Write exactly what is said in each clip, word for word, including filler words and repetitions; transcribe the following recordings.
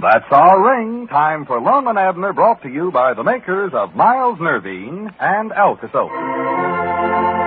That's our ring. Time for Lum and Abner, brought to you by the makers of Miles Nervine and Alka-Seltzer.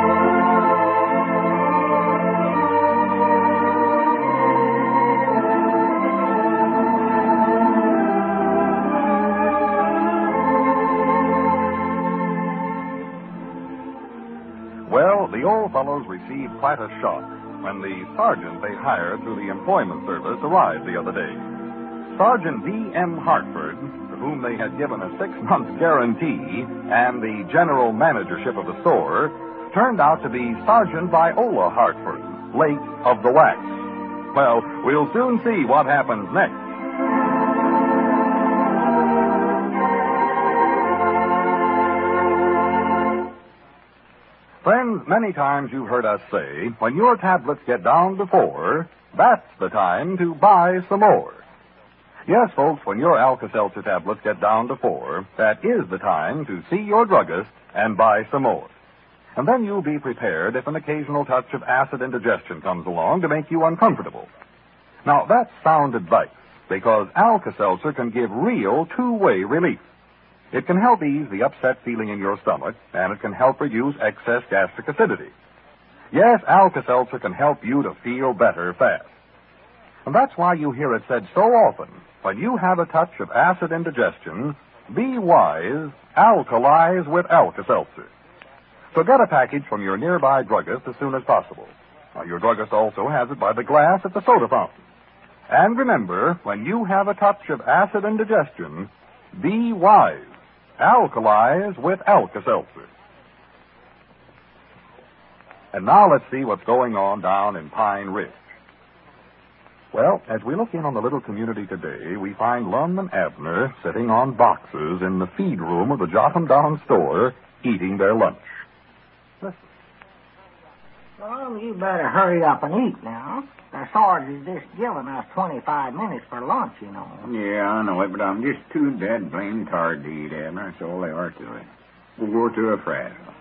Well, the old fellows received quite a shock when the sergeant they hired through the employment service arrived the other day. Sergeant D M. Hartford, to whom they had given a six-month guarantee and the general managership of the store, turned out to be Sergeant Viola Hartford, late of the wax. Well, we'll soon see what happens next. Friends, many times you've heard us say, when your tablets get down to four, that's the time to buy some more. Yes, folks, when your Alka-Seltzer tablets get down to four, that is the time to see your druggist and buy some more. And then you'll be prepared if an occasional touch of acid indigestion comes along to make you uncomfortable. Now, that's sound advice, because Alka-Seltzer can give real two-way relief. It can help ease the upset feeling in your stomach, and it can help reduce excess gastric acidity. Yes, Alka-Seltzer can help you to feel better fast. And that's why you hear it said so often, when you have a touch of acid indigestion, be wise, alkalize with Alka-Seltzer. So get a package from your nearby druggist as soon as possible. Now, your druggist also has it by the glass at the soda fountain. And remember, when you have a touch of acid indigestion, be wise. Alkalize with Alka-Seltzer. And now let's see what's going on down in Pine Ridge. Well, as we look in on the little community today, we find Lum and Abner sitting on boxes in the feed room of the Jotham Down store, eating their lunch. Listen. Well, you better hurry up and eat now. The Sarge is just giving us twenty-five minutes for lunch, you know. Yeah, I know it, but I'm just too dead blamed tired to eat, Abner. That's all they are to it. We'll go to a frazzle.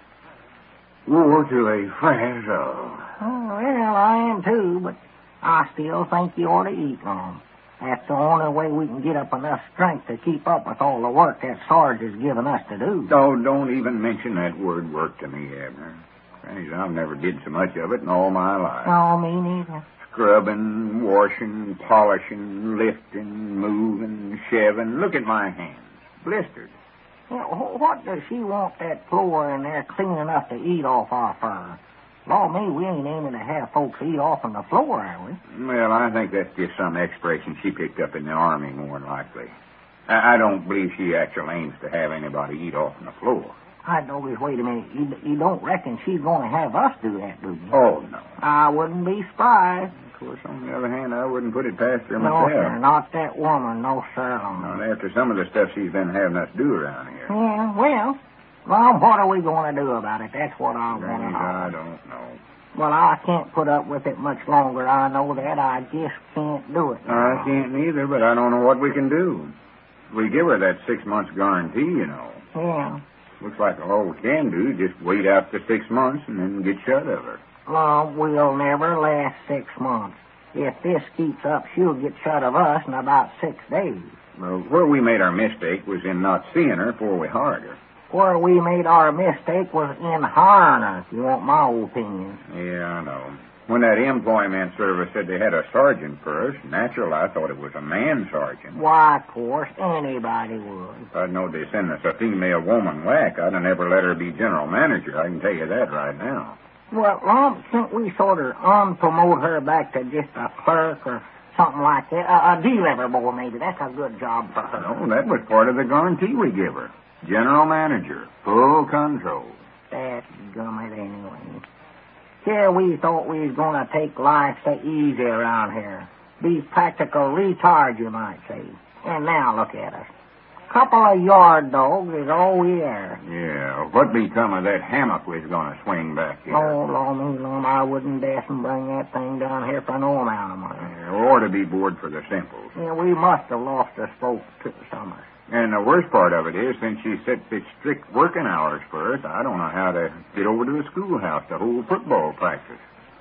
We'll go to a frazzle. Oh, well, I am too, but I still think you ought to eat, Lum. That's the only way we can get up enough strength to keep up with all the work that Sarge is giving us to do. Oh, don't even mention that word work to me, Abner. I've never did so much of it in all my life. No, me neither. Scrubbing, washing, polishing, lifting, moving, shaving. Look at my hands. Blistered. Yeah, what does she want that floor in there clean enough to eat off our fur? Law me, we ain't aiming to have folks eat off on the floor, are we? Well, I think that's just some expression she picked up in the Army, more than likely. I, I don't believe she actually aims to have anybody eat off on the floor. I know this. Wait a minute. You, you don't reckon she's going to have us do that, do you? Oh, no. I wouldn't be surprised. Of course, on the other hand, I wouldn't put it past her no, myself. No, sir. Not that woman. No, sir. Not after some of the stuff she's been having us do around here. Yeah, well, well, what are we going to do about it? That's what I want to know. I don't know. Well, I can't put up with it much longer. I know that. I just can't do it. I can't neither, but I don't know what we can do. We give her that six months guarantee, you know. Yeah. Looks like all we can do is just wait out the six months and then get shut of her. Well, we'll never last six months. If this keeps up, she'll get shut of us in about six days. Well, where we made our mistake was in not seeing her before we hired her. Where we made our mistake was in hiring her, if you want my opinion. Yeah, I know. When that employment service said they had a sergeant first, natural, I thought it was a man sergeant. Why, of course, anybody would. If I'd known they sent us a female woman whack, I'd have never let her be general manager. I can tell you that right now. Well, Lum, shouldn't we sort of unpromote her back to just a clerk or something like that? A, a delivery boy, maybe. That's a good job for her. No, that was part of the guarantee we give her. General manager, full control. That's gummit anyway. Here we thought we was going to take life so easy around here. Be practical retards, you might say. And now look at us. Couple of yard dogs is all we are. Yeah, what become of that hammock we was going to swing back here? Oh, Lord, me, Lord, I wouldn't dare bring that thing down here for no amount of money. Yeah, we ought to be bored for the simples. Yeah, we must have lost a spoke to the summer. And the worst part of it is, since she set such strict working hours for us, I don't know how to get over to the schoolhouse to hold football practice.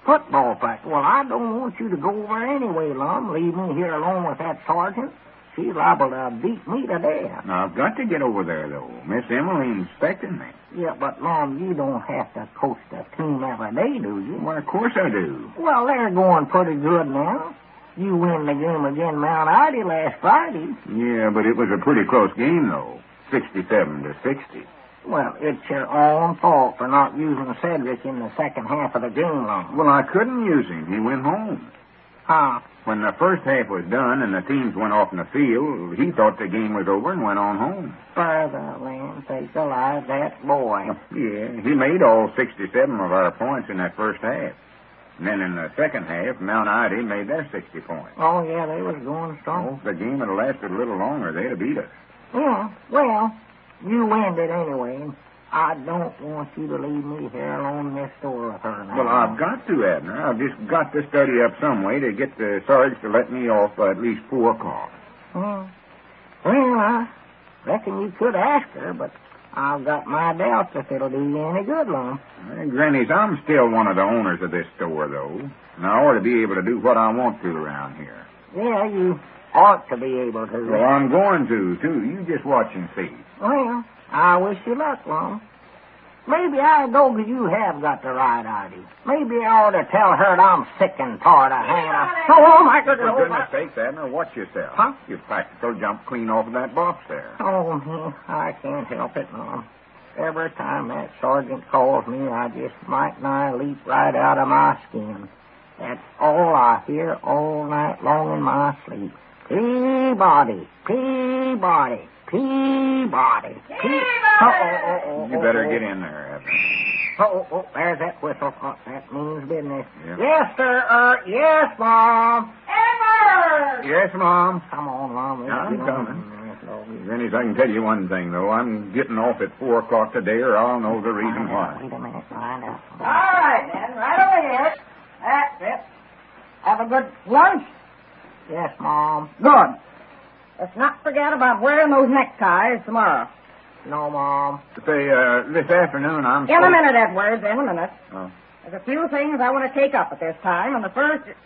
Football practice. Well, I don't want you to go over anyway, Lum. Leave me here alone with that sergeant. She's liable to beat me to death. Now, I've got to get over there, though. Miss Emmeline's expecting me. Yeah, but, Lum, you don't have to coach the team every day, do you? Well, of course I do. Well, they're going pretty good now. You win the game against Mount Ida last Friday. Yeah, but it was a pretty close game, though. sixty-seven to sixty. Well, it's your own fault for not using Cedric in the second half of the game, Lum. Well, I couldn't use him. He went home. Huh? When the first half was done and the teams went off in the field, he thought the game was over and went on home. For the land sake alive, that boy. Yeah, he made all sixty-seven of our points in that first half. And then in the second half, Mount Ida made their sixty points. Oh, yeah, they was going strong. Oh, if the game had lasted a little longer, they'd have beat us. Yeah, well, you win it anyway. I don't want you to leave me here alone in this store with her now. Well, I've got to, Abner. I've just got to study up some way to get the Sarge to let me off by at least four o'clock. Hmm. Well, I reckon you could ask her, but I've got my doubts if it'll do you any good, Lum. Hey, Granny's, I'm still one of the owners of this store, though. And I ought to be able to do what I want to around here. Yeah, you ought to be able to. Well, I'm going to, too. You just watch and see. Well, I wish you luck, Lum. Maybe I go because you have got the right idea. Maybe I ought to tell her that I'm sick and tired of hanging out. Oh, my goodness. For goodness sakes, Abner, watch yourself. Huh? You practical jump clean off of that box there. Oh, I can't help it, Mom. Every time that sergeant calls me, I just might nigh leap right out of my skin. That's all I hear all night long in my sleep. Peabody, Peabody, Peabody, Peabody. Oh, oh, oh, oh, You better get in there, Abner. Oh, oh, oh, there's that whistle. Oh, that means business. Yeah. Yes, sir. Uh, yes, Mom. Ever. Yes, Mom. Come on, Mom. Let's I'm get coming. on. Granny's, I can tell you one thing, though. I'm getting off at four o'clock today, or I'll know the reason why. Wait a minute. Find out. All right, then. Right over here. That's it. Have a good lunch? Yes, Mom. Good. Let's not forget about wearing those neckties tomorrow. No, Mom. Say, uh, this afternoon I'm... In a minute, Edwards, in a minute. Oh. There's a few things I want to take up at this time, and the first is...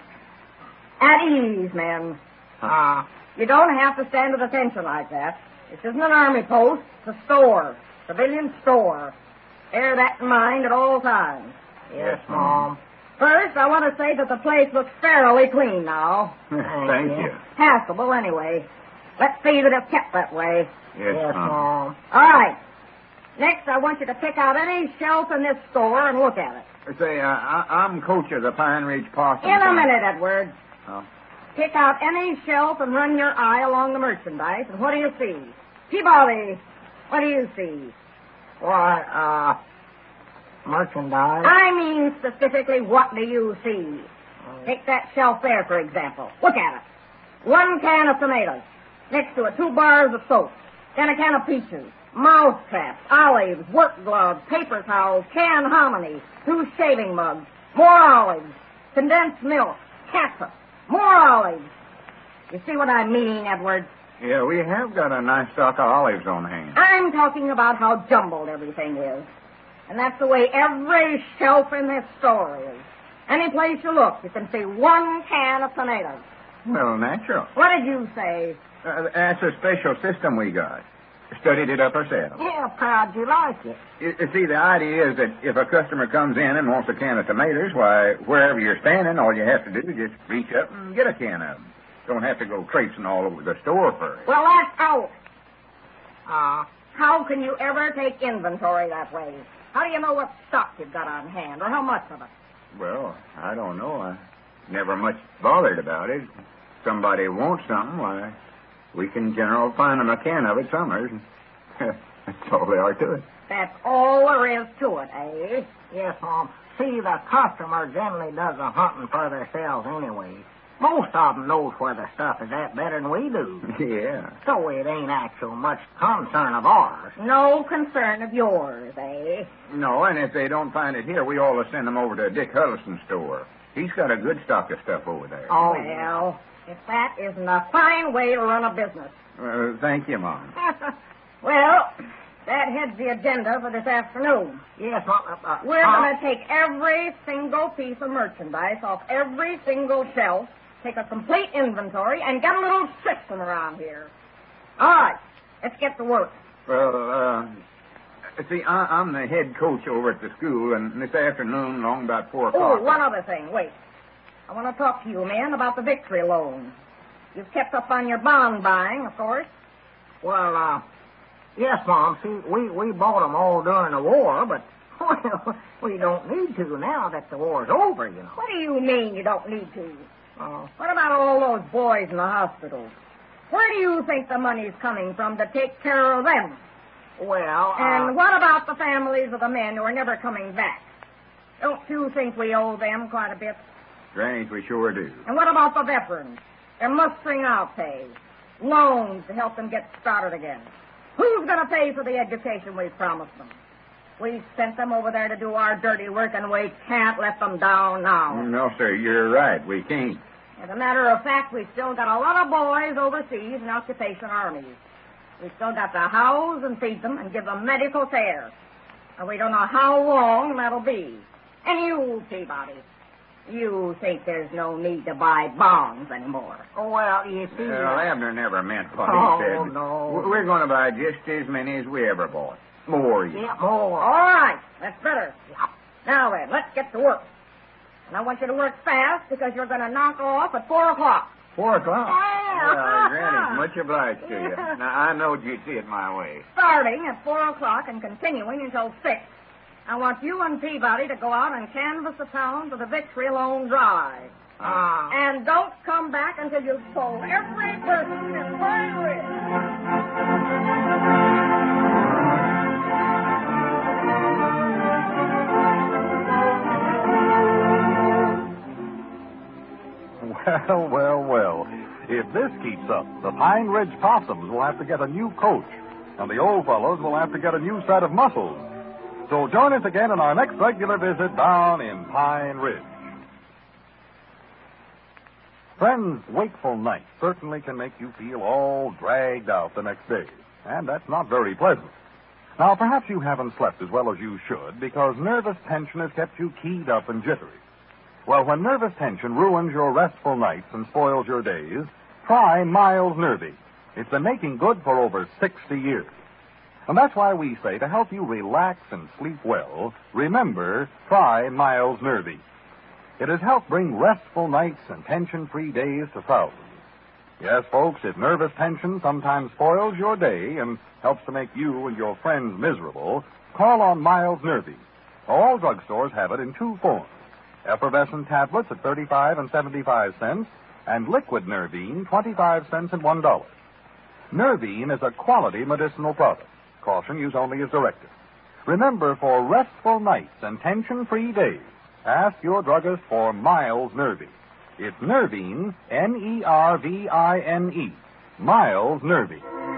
At ease, men. Ah. Uh, You don't have to stand at attention like that. This isn't an army post. It's a store. Civilian store. Bear that in mind at all times. yes, Mom. First, I want to say that the place looks fairly clean now. Thank you. Passable, anyway. Let's see that it's kept that way. Yes, Yes, Mom. Mom. All right. Next, I want you to pick out any shelf in this store and look at it. Say, uh, I, I'm coach of the Pine Ridge Possum. In a minute, Edward. Oh. Pick out any shelf and run your eye along the merchandise, and what do you see? Peabody, what do you see? Why, uh, merchandise. I mean specifically, what do you see? Take that shelf there, for example. Look at it. One can of tomatoes. Next to it, two bars of soap. Then a can of peaches. Mouth traps, olives, work gloves, paper towels, canned hominy, two shaving mugs, more olives, condensed milk, catsup, more olives. You see what I mean, Edward? Yeah, we have got a nice stock of olives on hand. I'm talking about how jumbled everything is. And that's the way every shelf in this store is. Any place you look, you can see one can of tomatoes. Well, natural. What did you say? Uh, that's a special system we got. Studied it up ourselves. Yeah, proud you like it. You, you see, the idea is that if a customer comes in and wants a can of tomatoes, why, wherever you're standing, all you have to do is just reach up and get a can of them. Don't have to go traipsing all over the store for it. Well, that's out. Uh, How can you ever take inventory that way? How do you know what stock you've got on hand, or how much of it? Well, I don't know. I never much bothered about it. Somebody wants something, why, we can generally find them a can of it somewhere. That's all there are to it. That's all there is to it, eh? yes, Mom. See, the customer generally does the hunting for themselves anyway. Most of them knows where the stuff is at better than we do. Yeah. So it ain't actual much concern of ours. No concern of yours, eh? No, and if they don't find it here, we always send them over to Dick Huddleston's store. He's got a good stock of stuff over there. Oh, Well, if that isn't a fine way to run a business. Uh, thank you, Mom. Well, That heads the agenda for this afternoon. Yes, Mom. Uh, uh, We're uh, going to take every single piece of merchandise off every single shelf, take a complete inventory, and get a little system around here. All right, let's get to work. Well, uh, see, I, I'm the head coach over at the school, and this afternoon, along about four o'clock... Oh, one other thing. Wait. I want to talk to you, men, about the victory loan. You've kept up on your bond buying, of course. Well, uh, yes, Mom. See, we, we bought them all during the war, but well, we don't need to now that the war's over, you know. What do you mean you don't need to? Uh, What about all those boys in the hospitals? Where do you think the money's coming from to take care of them? well, uh, And what about the families of the men who are never coming back? Don't you think we owe them quite a bit? Strange, we sure do. And what about the veterans? They're mustering out pay, loans to help them get started again. Who's going to pay for the education we've promised them? We sent them over there to do our dirty work, and we can't let them down now. No, sir, you're right. We can't. As a matter of fact, we've still got a lot of boys overseas in occupation armies. We've still got to house and feed them and give them medical care. And we don't know how long that'll be. And you, Peabody, you think there's no need to buy bonds anymore. oh, well, you see... Well, uh, Abner never meant what Oh, he said. no. We're going to buy just as many as we ever bought. More, you yeah, more. All right, that's better. Now then, let's get to work. And I want you to work fast because you're going to knock off at four o'clock. Four o'clock? Yeah. Well, Granny, much obliged to you. Now, I knowed you'd see it my way. Starting at four o'clock and continuing until six. I want you and Peabody to go out and canvass the town for the Victory Loan Drive. Uh, And don't come back until you've sold every person in Pine Ridge. Well, well, well. If this keeps up, the Pine Ridge Possums will have to get a new coach, and the old fellows will have to get a new set of muscles. So join us again in our next regular visit down in Pine Ridge. Friends, wakeful nights certainly can make you feel all dragged out the next day, and that's not very pleasant. Now, perhaps you haven't slept as well as you should because nervous tension has kept you keyed up and jittery. Well, when nervous tension ruins your restful nights and spoils your days, try Miles Nervy. It's been making good for over sixty years. And that's why we say to help you relax and sleep well, remember, try Miles Nervy. It has helped bring restful nights and tension-free days to thousands. Yes, folks, if nervous tension sometimes spoils your day and helps to make you and your friends miserable, call on Miles Nervy. All drugstores have it in two forms. Effervescent tablets at thirty-five and seventy-five cents, and liquid Nervine, twenty-five cents and one dollar. Nervine is a quality medicinal product. Caution, use only as directed. Remember, for restful nights and tension-free days, ask your druggist for Miles Nervy. It's Nervine, N E R V I N E. Miles Nervy.